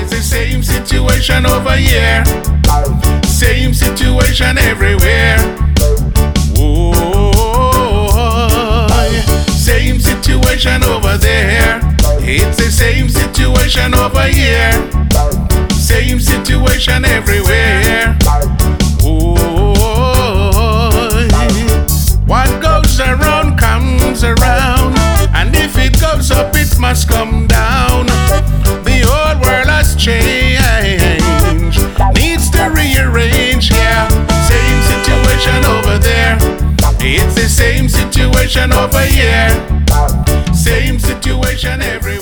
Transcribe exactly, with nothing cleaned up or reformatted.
It's the same situation over here. Same situation everywhere. Oh, same situation over there. It's the same situation over here. Same situation everywhere. Oh, what goes around comes around, and if it goes up, it must come down. The whole world has changed, needs to rearrange. Yeah, same situation over there. It's the same situation over here. Same situation everywhere.